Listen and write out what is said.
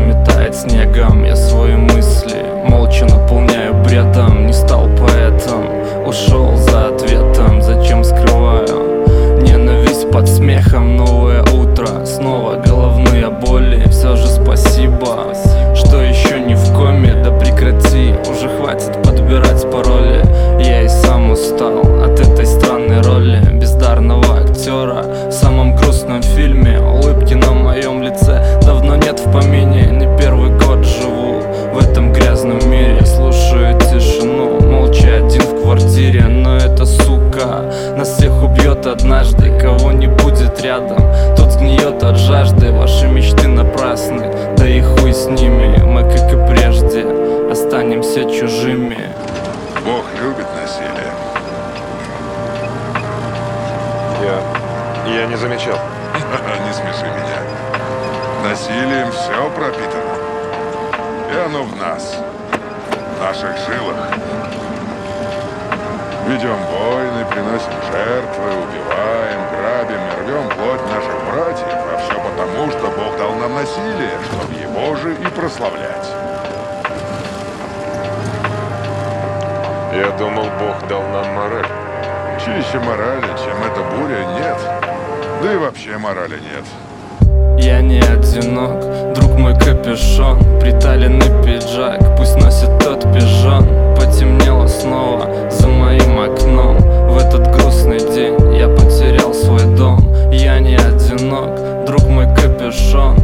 заметает снегом. Я свои мысли молча наполняю бредом. Не стал поэтом, ушел за ответом. Зачем скрываю ненависть под смехом? Новое утро, снова головные боли. Все же спасибо, что еще не в коме. Да прекрати, уже хватит подбирать пароли. Я и сам устал от этой странной роли бездарного актера в самом грустном фильме. Улыбки на моем лице давно нет в помине. Не первый год живу в этом грязном мире. Слушаю тишину, молча один в квартире. Но эта сука нас всех убьет однажды. Кого не будет рядом, тот сгниет от жажды. Ваши мечты напрасны, да и хуй с ними. Мы, как и прежде, останемся чужими. Бог любит насилие. Я не замечал. Не смеши меня. Насилием все пропитано. И оно в нас, в наших жилах. Ведем войны, приносим жертвы, убиваем, грабим и рвем плоть наших братьев. А все потому, что Бог дал нам насилие, чтобы его же и прославлять. Я думал, Бог дал нам мораль. Чище морали, чем эта буря, нет. Да и вообще морали нет. Я не одинок, друг мой капюшон, приталенный пиджак, пусть носит тот пижон. Потемнело снова за моим окном. В этот грустный день я потерял свой дом. Я не одинок, друг мой капюшон,